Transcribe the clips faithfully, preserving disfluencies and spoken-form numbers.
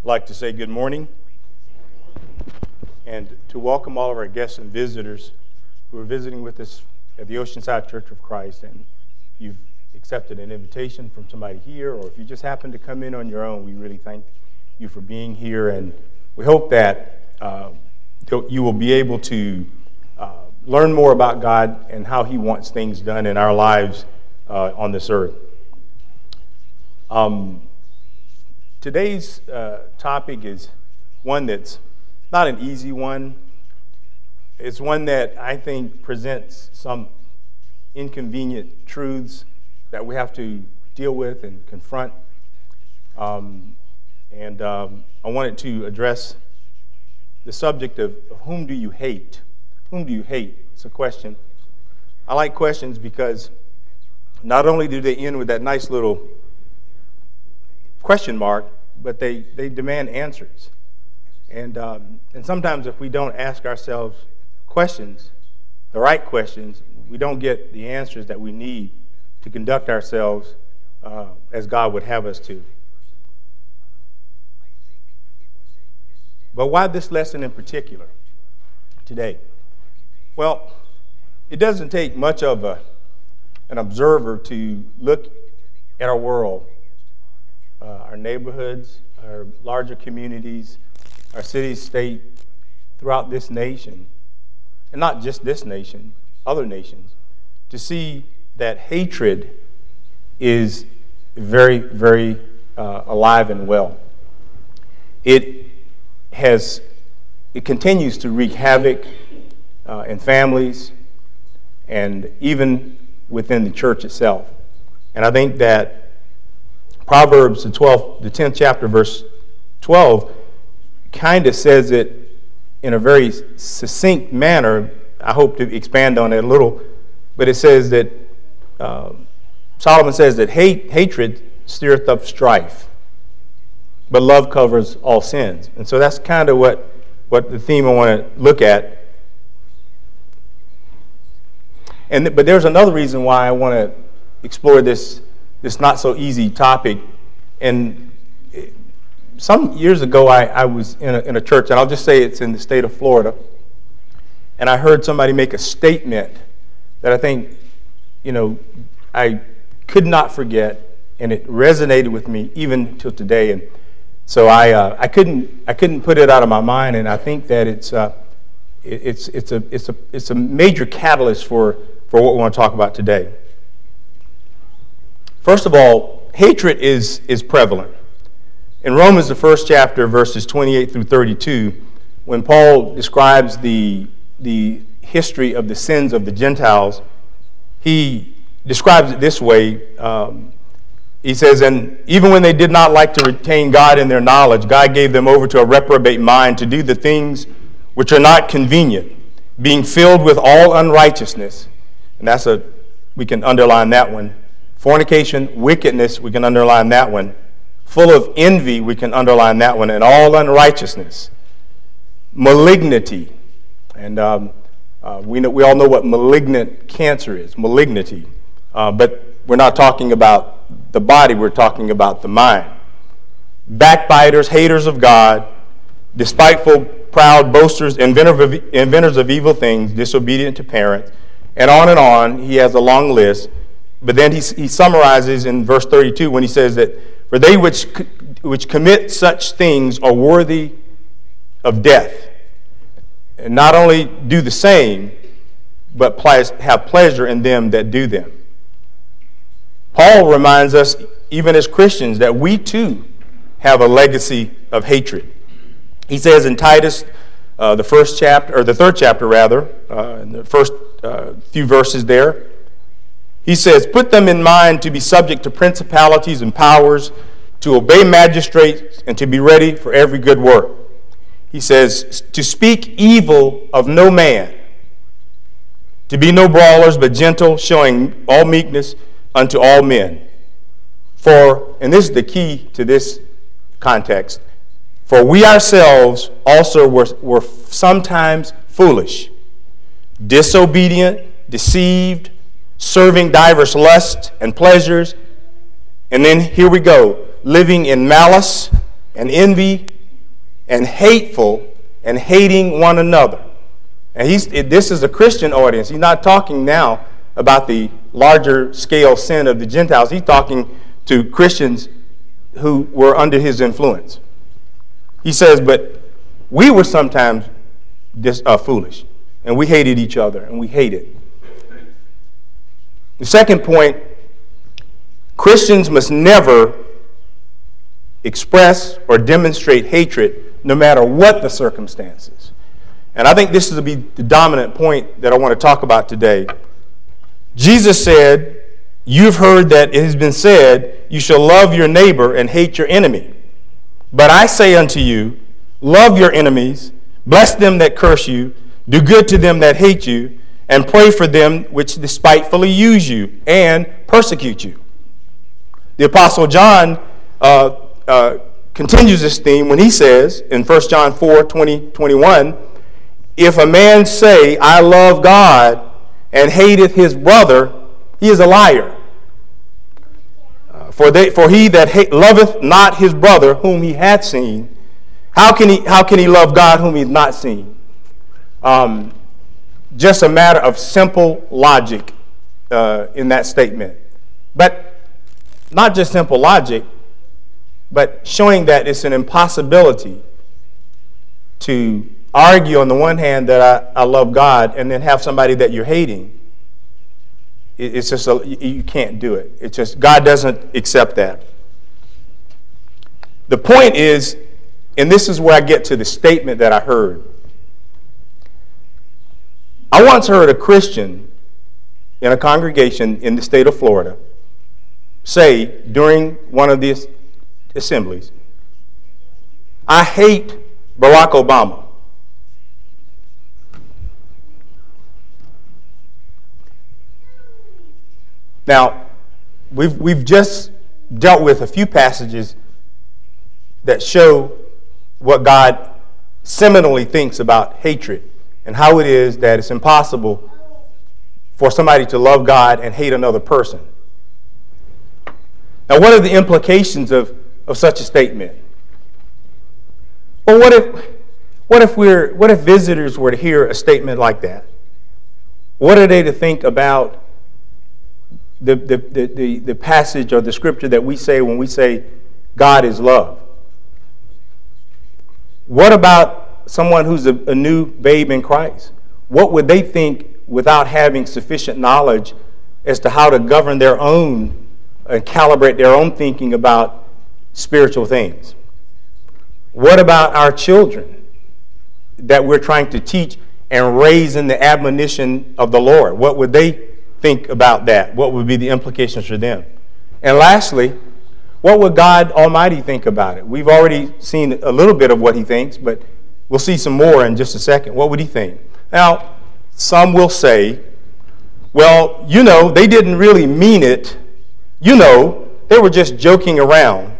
I'd like to say good morning and to welcome all of our guests and visitors who are visiting with us at the Oceanside Church of Christ, and you've accepted an invitation from somebody here, or if you just happen to come in on your own, we really thank you for being here, and we hope that uh, you will be able to uh, learn more about God and how He wants things done in our lives uh, on this earth. Um, today's uh, topic is one that's not an easy one. It's one that I think presents some inconvenient truths that we have to deal with and confront. Um, and um, I wanted to address the subject of, of whom do you hate? Whom do you hate? It's a question. I like questions because not only do they end with that nice little question mark, but they, they demand answers. And um, and sometimes if we don't ask ourselves questions, the right questions, we don't get the answers that we need to conduct ourselves uh, as God would have us to. But why this lesson in particular today? Well, it doesn't take much of a, an observer to look at our world, uh, our neighborhoods, our larger communities, our cities, state, throughout this nation, and not just this nation, other nations, to see that hatred is very, very uh, alive and well. It has, it continues to wreak havoc uh, in families and even within the church itself. And I think that Proverbs, the twelfth, the tenth chapter, verse twelve, kind of says it in a very succinct manner. I hope to expand on it a little, but it says that uh, Solomon says that hate, hatred stirreth up strife, but love covers all sins. And so that's kind of what, what the theme I want to look at. And th- but there's another reason why I want to explore this this not so easy topic. And some years ago, I, I was in a, in a church, and I'll just say it's in the state of Florida, and I heard somebody make a statement that I think, you know, I could not forget, and it resonated with me even till today. And so I uh, I couldn't I couldn't put it out of my mind, and I think that it's uh, it, it's it's a it's a it's a major catalyst for for what we want to talk about today. First of all, hatred is is prevalent. In Romans, the first chapter, verses twenty-eight through thirty-two, when Paul describes the, the history of the sins of the Gentiles, he describes it this way. Um, he says, and even when they did not like to retain God in their knowledge, God gave them over to a reprobate mind to do the things which are not convenient, being filled with all unrighteousness. And that's a, we can underline that one. Fornication, wickedness, we can underline that one. Full of envy, we can underline that one, and all unrighteousness, malignity, and um, uh, we know, we all know what malignant cancer is, malignity, uh, but we're not talking about the body, we're talking about the mind. Backbiters, haters of God, despiteful, proud, boasters, inventors of, inventors of evil things, disobedient to parents, and on and on. He has a long list, but then he, he summarizes in verse thirty-two when he says that for they which which commit such things are worthy of death, and not only do the same, but have pleasure in them that do them. Paul reminds us, even as Christians, that we too have a legacy of hatred. He says in Titus, uh, the first chapter, or the third chapter rather, uh, in the first uh, few verses there, he says, put them in mind to be subject to principalities and powers, to obey magistrates, and to be ready for every good work. He says, to speak evil of no man, to be no brawlers, but gentle, showing all meekness unto all men. For, and this is the key to this context, for we ourselves also were, were sometimes foolish, disobedient, deceived, serving divers lusts and pleasures, and then here we go, living in malice and envy and hateful and hating one another. And he's, this is a Christian audience. He's not talking now about the larger scale sin of the Gentiles. He's talking to Christians who were under his influence. He says, but we were sometimes dis, uh, foolish, and we hated each other, and we hated. The second point, Christians must never express or demonstrate hatred no matter what the circumstances. And I think this is be the dominant point that I want to talk about today. Jesus said, you've heard that it has been said, you shall love your neighbor and hate your enemy. But I say unto you, love your enemies, bless them that curse you, do good to them that hate you, and pray for them which despitefully use you and persecute you. The Apostle John uh, uh, continues this theme when he says in First John four, twenty, twenty-one, if a man say, I love God, and hateth his brother, he is a liar. Uh, for, they, for he that hate, loveth not his brother whom he hath seen, how can he, how can he love God whom he hath not seen? Um, just a matter of simple logic uh, in that statement. But not just simple logic, but showing that it's an impossibility to argue on the one hand that I, I love God and then have somebody that you're hating. It, it's just, a, you can't do it. It's just, God doesn't accept that. The point is, and this is where I get to the statement that I heard. I once heard a Christian in a congregation in the state of Florida say during one of these assemblies, I hate Barack Obama. Now, we've, we've just dealt with a few passages that show what God seminally thinks about hatred and how it is that it's impossible for somebody to love God and hate another person. Now, what are the implications of, of such a statement? Well, what if, what if we're, what if visitors were to hear a statement like that? What are they to think about the, the, the, the, the passage or the scripture that we say when we say God is love? What about someone who's a, a new babe in Christ? What would they think without having sufficient knowledge as to how to govern their own and calibrate their own thinking about spiritual things? What about our children that we're trying to teach and raise in the admonition of the Lord? What would they think about that? What would be the implications for them? And lastly, what would God Almighty think about it? We've already seen a little bit of what he thinks, but we'll see some more in just a second. What would he think? Now, some will say, well, you know, they didn't really mean it. You know, they were just joking around.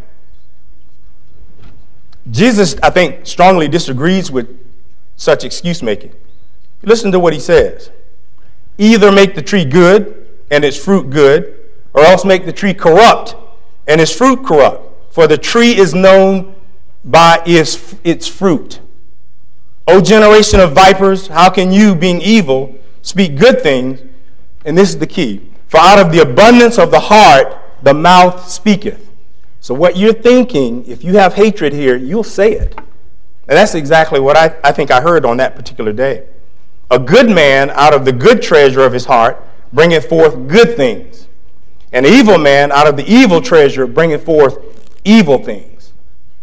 Jesus, I think, strongly disagrees with such excuse making. Listen to what he says. Either make the tree good and its fruit good, or else make the tree corrupt and its fruit corrupt. For the tree is known by its, its fruit. O generation of vipers, how can you, being evil, speak good things? And this is the key. For out of the abundance of the heart, the mouth speaketh. So what you're thinking, if you have hatred here, you'll say it. And that's exactly what I, I think I heard on that particular day. A good man out of the good treasure of his heart bringeth forth good things. An evil man out of the evil treasure bringeth forth evil things.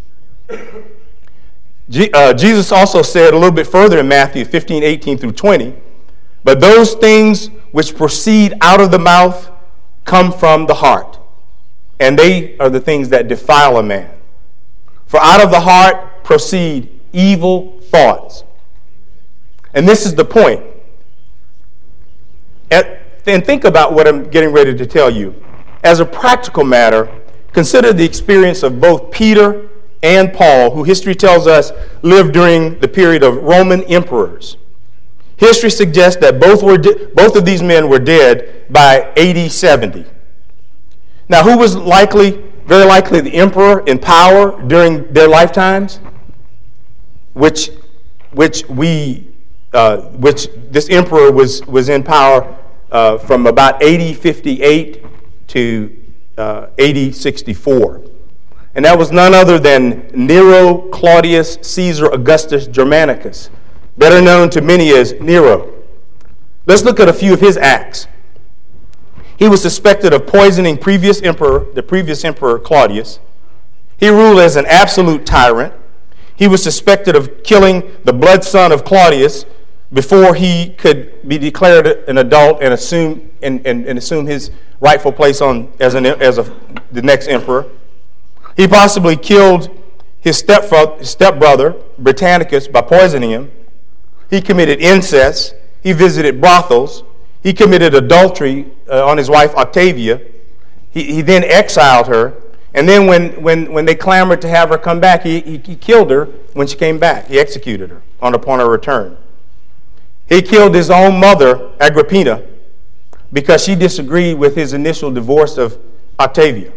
G- uh, Jesus also said a little bit further in Matthew fifteen, eighteen through twenty, but those things which proceed out of the mouth come from the heart, and they are the things that defile a man. For out of the heart proceed evil thoughts. And this is the point. At, and think about what I'm getting ready to tell you. As a practical matter, consider the experience of both Peter and Paul, who history tells us lived during the period of Roman emperors. History suggests that both were de- both of these men were dead by A D seventy. Now, who was likely very likely the emperor in power during their lifetimes, which which we uh, which this emperor was was in power uh, from about A D fifty-eight to uh, A D sixty-four. And that was none other than Nero Claudius Caesar Augustus Germanicus, better known to many as Nero. Let's look at a few of his acts. He was suspected of poisoning previous emperor, the previous emperor Claudius. He ruled as an absolute tyrant. He was suspected of killing the blood son of Claudius before he could be declared an adult and assume and, and, and assume his rightful place on as an as a, the next emperor. He possibly killed his stepfather, stepbrother, Britannicus, by poisoning him. He committed incest. He visited brothels. He committed adultery uh, on his wife Octavia. He, he then exiled her. And then when, when, when they clamored to have her come back, he, he, he killed her when she came back. He executed her on upon her return. He killed his own mother, Agrippina, because she disagreed with his initial divorce of Octavia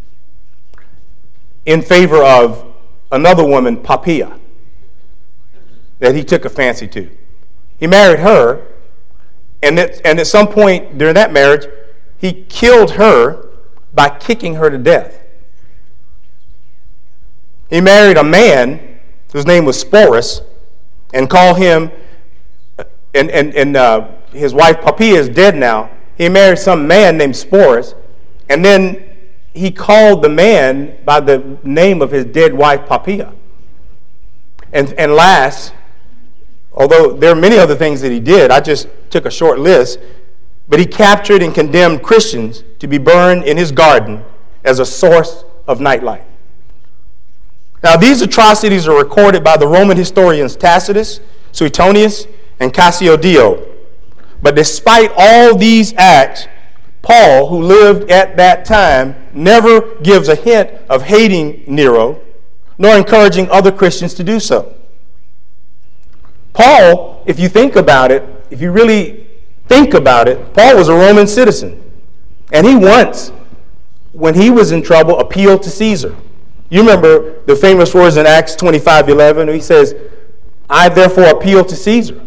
in favor of another woman, Poppaea, that he took a fancy to. He married her, and at, and at some point during that marriage, he killed her by kicking her to death. He married a man whose name was Sporus and called him, and, and, and uh, his wife Poppaea is dead now. He married some man named Sporus, and then he called the man by the name of his dead wife Poppaea. And, and last, although there are many other things that he did, I just took a short list, but he captured and condemned Christians to be burned in his garden as a source of nightlight. Now, these atrocities are recorded by the Roman historians Tacitus, Suetonius, and Cassiodeo. But despite all these acts, Paul, who lived at that time, never gives a hint of hating Nero, nor encouraging other Christians to do so. Paul, if you think about it, if you really think about it, Paul was a Roman citizen. And he once, when he was in trouble, appealed to Caesar. You remember the famous words in Acts twenty-five eleven, where he says, I therefore appeal to Caesar.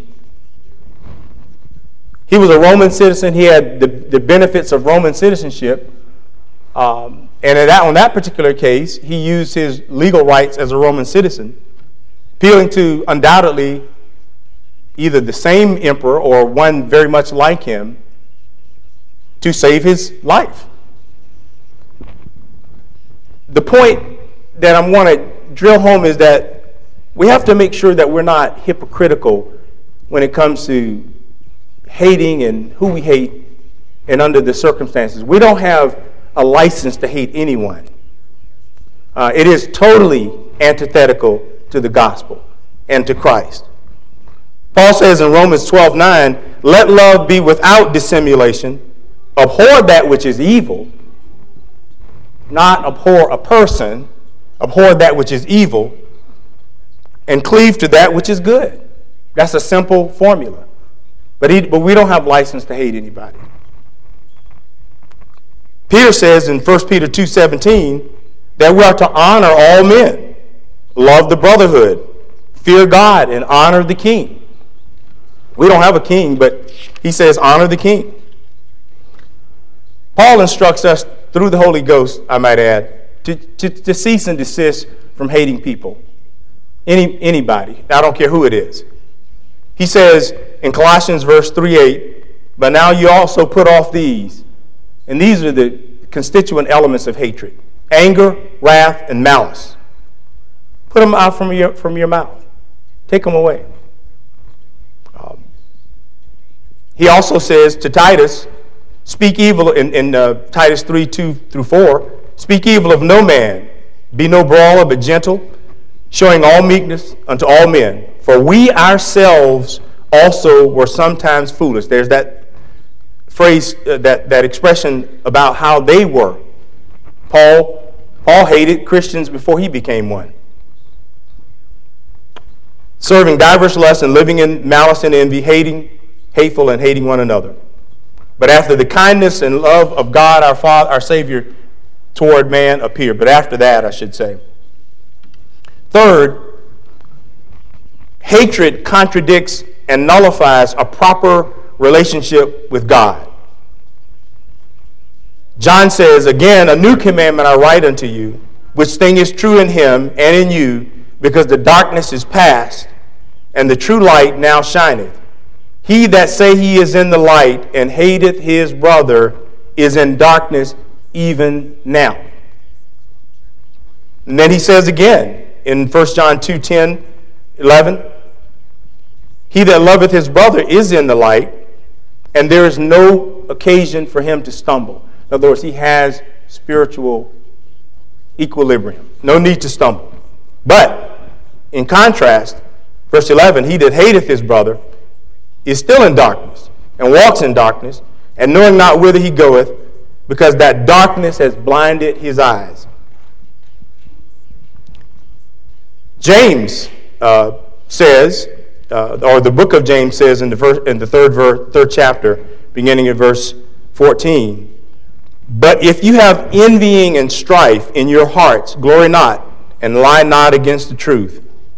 He was a Roman citizen. He had the, the benefits of Roman citizenship. Um, and in that, on that particular case, he used his legal rights as a Roman citizen, appealing to undoubtedly either the same emperor or one very much like him to save his life. The point that I want to drill home is that we have to make sure that we're not hypocritical when it comes to hating and who we hate and under the circumstances. We don't have a license to hate anyone. Uh, it is totally antithetical to the gospel and to Christ. Paul says in Romans twelve nine, let love be without dissimulation, abhor that which is evil, not abhor a person, abhor that which is evil, and cleave to that which is good. That's a simple formula. But, he, but we don't have license to hate anybody. Peter says in First Peter two seventeen that we are to honor all men, love the brotherhood, fear God, and honor the king. We don't have a king, but he says honor the king. Paul instructs us through the Holy Ghost, I might add, to, to, to cease and desist from hating people. Any, anybody. I don't care who it is. He says in Colossians verse three eight, but now you also put off these. And these are the constituent elements of hatred: anger, wrath, and malice. Put them out from your, from your mouth. Take them away. Um, he also says to Titus, speak evil in, in uh, Titus three two through four, speak evil of no man, be no brawler, but gentle, showing all meekness unto all men. For we ourselves also were sometimes foolish. There's that phrase, uh, that, that expression about how they were. Paul, Paul hated Christians before he became one. Serving diverse lusts and living in malice and envy, hating, hateful and hating one another. But after the kindness and love of God our Father, our Savior, toward man appear. But after that, I should say. Third, hatred contradicts and nullifies a proper relationship with God. John says, again, a new commandment I write unto you, which thing is true in him and in you, because the darkness is past, and the true light now shineth. He that say he is in the light and hateth his brother is in darkness even now. And then he says again in First John two, ten, eleven, he that loveth his brother is in the light, and there is no occasion for him to stumble. In other words, he has spiritual equilibrium. No need to stumble. But, in contrast, verse eleven, he that hateth his brother is still in darkness, and walks in darkness, and knowing not whither he goeth, because that darkness has blinded his eyes. James uh, says, uh, or the book of James says in the, verse, in the third, verse, third chapter, beginning at verse fourteen, but if you have envying and strife in your hearts, glory not, and lie not against the truth.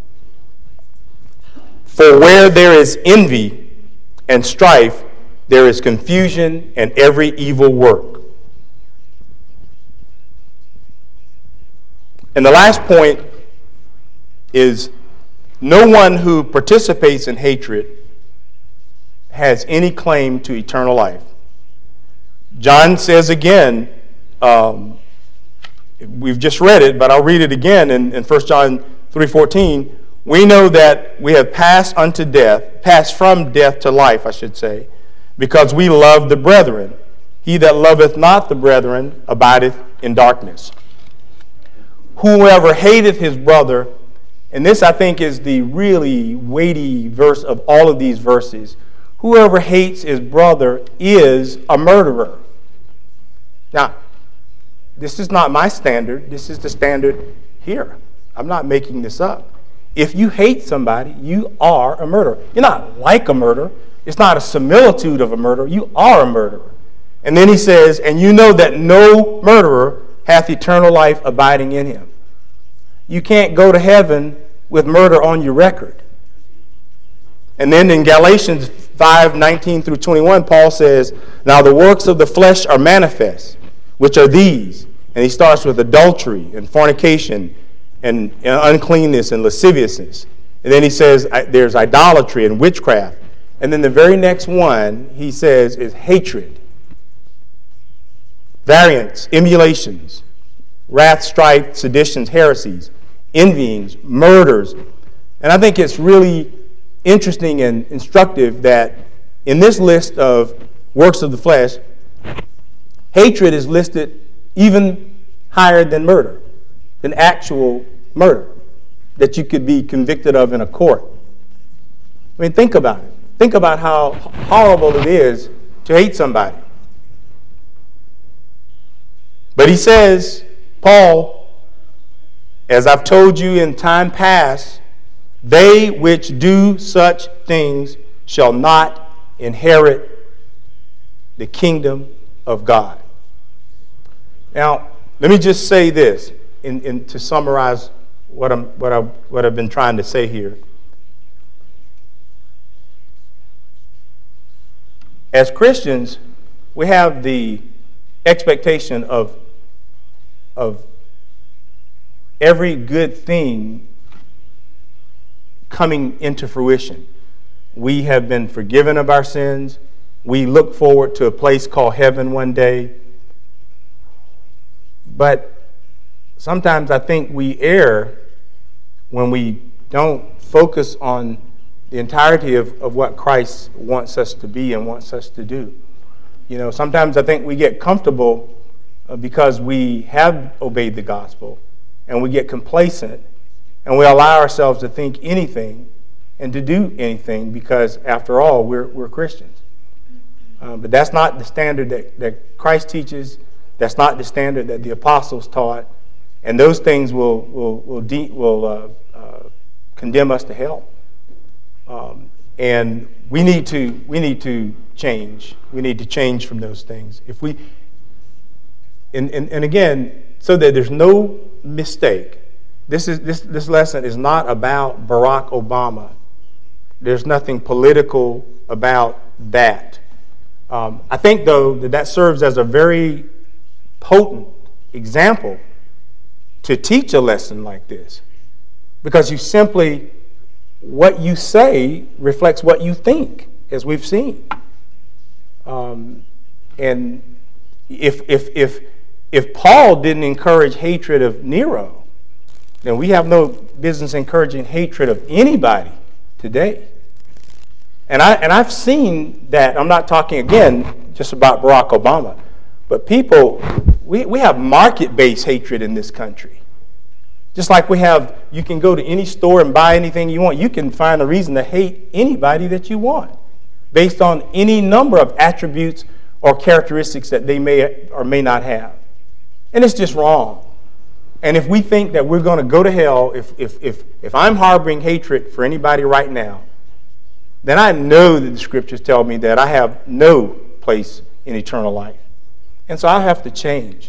For where there is envy and strife, there is confusion and every evil work. And the last point is, no one who participates in hatred has any claim to eternal life. John says again, um, we've just read it, but I'll read it again in, in First John three fourteen. We know that we have passed unto death, passed from death to life, I should say, because we love the brethren. He that loveth not the brethren abideth in darkness. Whoever hateth his brother, and this I think is the really weighty verse of all of these verses, whoever hates his brother is a murderer. Now, this is not my standard. This is the standard here. I'm not making this up. If you hate somebody, you are a murderer. You're not like a murderer. It's not a similitude of a murderer. You are a murderer. And then he says, and you know that no murderer hath eternal life abiding in him. You can't go to heaven with murder on your record. And then in Galatians five, nineteen through twenty-one, Paul says, now the works of the flesh are manifest, which are these. And he starts with adultery and fornication and uncleanness and lasciviousness. And then he says there's idolatry and witchcraft. And then the very next one he says is hatred, variance, emulations, wrath, strife, seditions, heresies, envyings, murders. And I think it's really interesting and instructive that in this list of works of the flesh, hatred is listed even higher than murder, than actual murder that you could be convicted of in a court. I mean, think about it. Think about how horrible it is to hate somebody. But he says, Paul, as I've told you in time past, they which do such things shall not inherit the kingdom of God. Now, let me just say this in, in, to summarize what, I'm, what, I, what I've been trying to say here. As Christians, we have the expectation of, of every good thing coming into fruition. We have been forgiven of our sins. We look forward to a place called heaven one day. But sometimes I think we err when we don't focus on the entirety of, of what Christ wants us to be and wants us to do. You know, sometimes I think we get comfortable uh, because we have obeyed the gospel, and we get complacent, and we allow ourselves to think anything and to do anything because, after all, we're, we're Christians. Uh, but that's not the standard that, that Christ teaches. That's not the standard that the apostles taught. And those things will, will, will, de- will uh, uh, condemn us to hell. Um, and we need to we need to change. We need to change from those things. If we, and, and, and again, so that there's no mistake, this is this this lesson is not about Barack Obama. There's nothing political about that. Um, I think, though, that that serves as a very potent example to teach a lesson like this, because you simply, what you say reflects what you think, as we've seen. Um, and if if if if Paul didn't encourage hatred of Nero, then we have no business encouraging hatred of anybody today. And I and I've seen that. I'm not talking again just about Barack Obama, but people, we, we have market-based hatred in this country. Just like we have, you can go to any store and buy anything you want. You can find a reason to hate anybody that you want based on any number of attributes or characteristics that they may or may not have. And it's just wrong. And if we think that we're going to go to hell, if if if if I'm harboring hatred for anybody right now, then I know that the scriptures tell me that I have no place in eternal life. And so I have to change.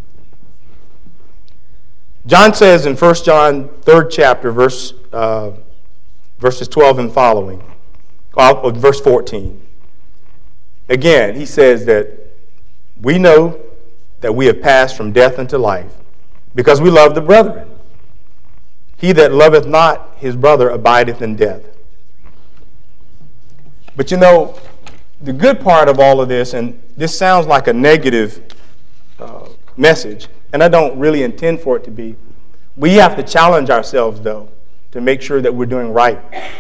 John says in First John, third chapter, verse uh, verses twelve and following, uh, verse fourteen. Again, he says that we know that we have passed from death unto life, because we love the brethren. He that loveth not his brother abideth in death. But you know, the good part of all of this, and this sounds like a negative uh, message, and I don't really intend for it to be, we have to challenge ourselves, though, to make sure that we're doing right.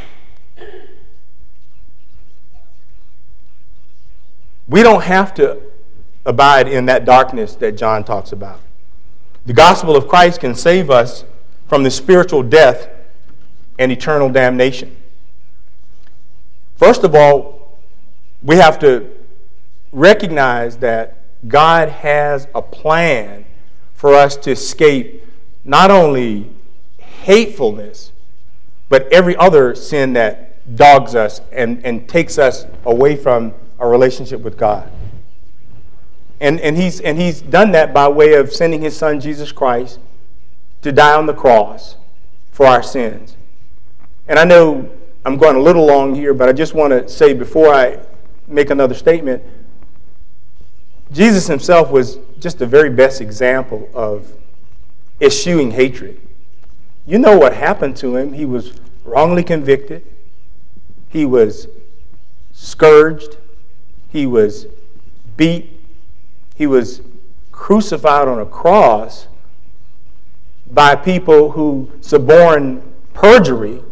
We don't have to abide in that darkness that John talks about. The gospel of Christ can save us from the spiritual death and eternal damnation. First of all, we have to recognize that God has a plan for us to escape not only hatefulness, but every other sin that dogs us and, and takes us away from a relationship with God. And, and, he's, and he's done that by way of sending his son, Jesus Christ, to die on the cross for our sins. And I know I'm going a little long here, but I just want to say before I make another statement, Jesus himself was just the very best example of eschewing hatred. You know what happened to him. He was wrongly convicted. He was scourged. He was beat. He was crucified on a cross by people who suborned perjury.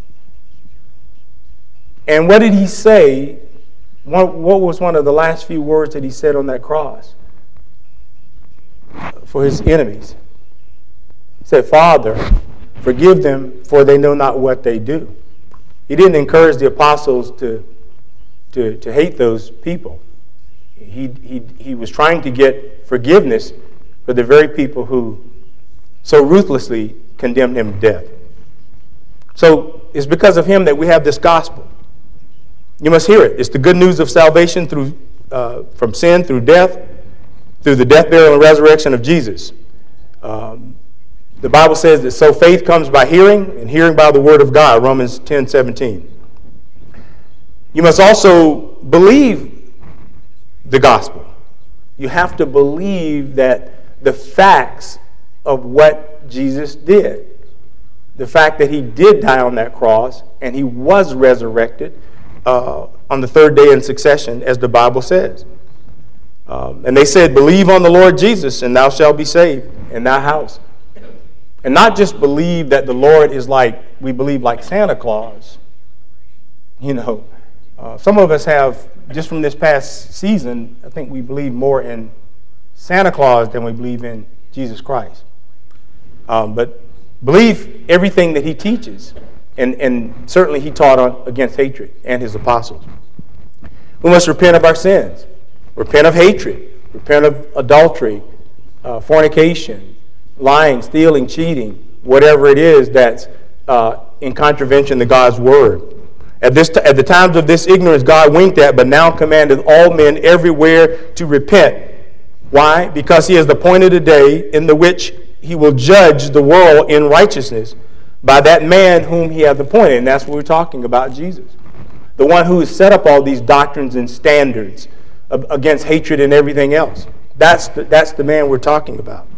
And what did he say? What, what was one of the last few words that he said on that cross for his enemies? He said, "Father, forgive them, for they know not what they do." He didn't encourage the apostles to, to, to hate those people. He, he, he was trying to get forgiveness for the very people who so ruthlessly condemned him to death. So it's because of him that we have this gospel. You must hear it. It's the good news of salvation through uh, from sin through death, through the death, burial, and resurrection of Jesus. Um, the Bible says that so faith comes by hearing, and hearing by the word of God, Romans ten seventeen. You must also believe the gospel. You have to believe that the facts of what Jesus did, the fact that he did die on that cross and he was resurrected uh, on the third day in succession, as the Bible says. Um, and they said, "Believe on the Lord Jesus, and thou shalt be saved in thy house." And not just believe that the Lord is like, we believe like Santa Claus. You know, uh, some of us have, just from this past season, I think we believe more in Santa Claus than we believe in Jesus Christ. Um, but believe everything that he teaches. And, and certainly he taught on against hatred and his apostles. We must repent of our sins. Repent of hatred. Repent of adultery, uh, fornication, lying, stealing, cheating, whatever it is that's uh, in contravention to God's word. At this t- at the times of this ignorance God winked at, but now commandeth all men everywhere to repent, Why? Because he has appointed a day in the which he will judge the world in righteousness by that man whom he hath appointed. And that's what we're talking about, Jesus. The one who has set up all these doctrines and standards against hatred and everything else. That's the, that's the man we're talking about.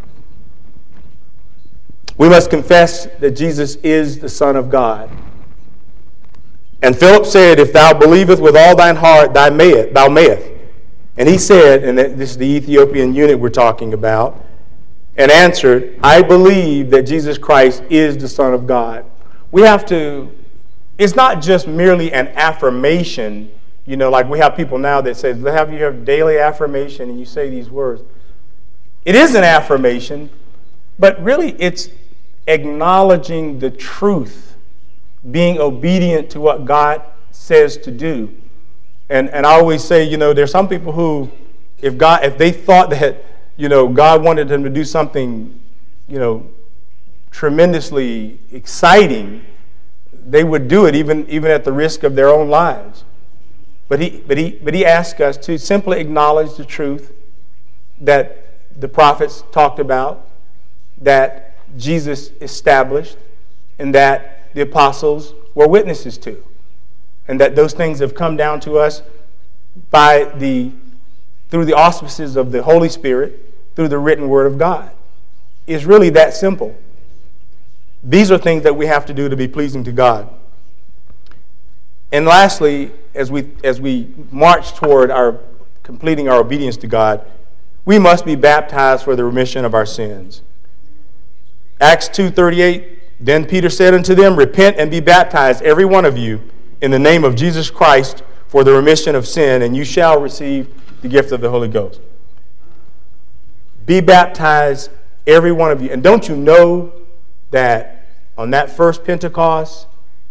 We must confess that Jesus is the Son of God. And Philip said, if thou believest with all thine heart, thou mayest. Thou mayest. And he said, and this is the Ethiopian eunuch we're talking about, and answered, I believe that Jesus Christ is the Son of God. We have to, it's not just merely an affirmation, you know, like we have people now that say, have you have daily affirmation and you say these words. It is an affirmation, but really it's acknowledging the truth, being obedient to what God says to do. And and I always say, you know, there's some people who, if God, if they thought that, you know, God wanted them to do something, you know, tremendously exciting, they would do it even even at the risk of their own lives. But he but he but he asked us to simply acknowledge the truth that the prophets talked about, that Jesus established, and that the apostles were witnesses to. And that those things have come down to us by the through the auspices of the Holy Spirit, through the written Word of God. It's really that simple. These are things that we have to do to be pleasing to God. And lastly, as we as we march toward our completing our obedience to God, we must be baptized for the remission of our sins. Acts two thirty-eight, then Peter said unto them, repent and be baptized, every one of you, in the name of Jesus Christ for the remission of sin, and you shall receive the gift of the Holy Ghost. Be baptized, every one of you. And don't you know that on that first Pentecost,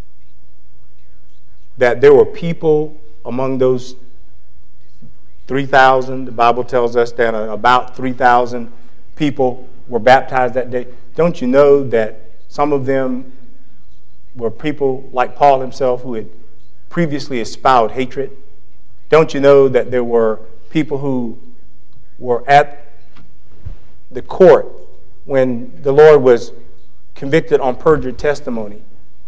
that there were people among those three thousand, the Bible tells us that about three thousand people were baptized that day. Don't you know that some of them were people like Paul himself who had previously espoused hatred? Don't you know that there were people who were at the court when the Lord was convicted on perjured testimony?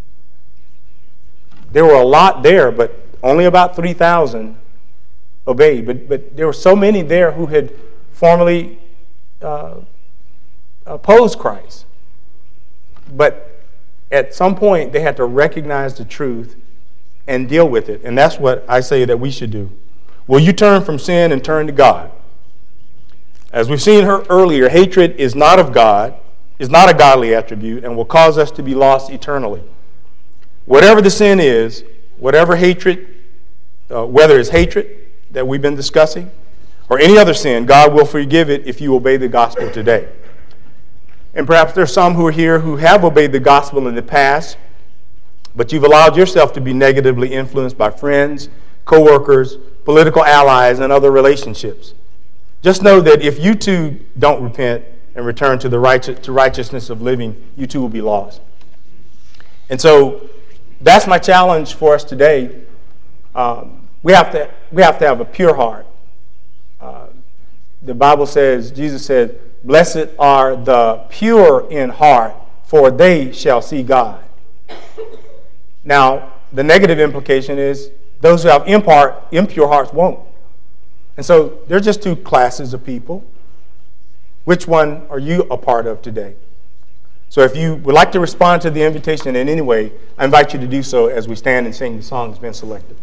There were a lot there, but only about three thousand obeyed. But, but there were so many there who had formerly uh, opposed Christ. But at some point, they had to recognize the truth and deal with it. And that's what I say that we should do. Will you turn from sin and turn to God? As we've seen her earlier, hatred is not of God, is not a godly attribute, and will cause us to be lost eternally. Whatever the sin is, whatever hatred, uh, whether it's hatred that we've been discussing, or any other sin, God will forgive it if you obey the gospel today. And perhaps there's some who are here who have obeyed the gospel in the past, but you've allowed yourself to be negatively influenced by friends, co-workers, political allies, and other relationships. Just know that if you too don't repent and return to the righteous, to righteousness of living, you too will be lost. And so that's my challenge for us today. Um, we have to we have to have a pure heart. Uh, the Bible says, Jesus said, blessed are the pure in heart, for they shall see God. Now, the negative implication is those who have impure, impure hearts won't. And so there are just two classes of people. Which one are you a part of today? So if you would like to respond to the invitation in any way, I invite you to do so as we stand and sing the song that's been selected.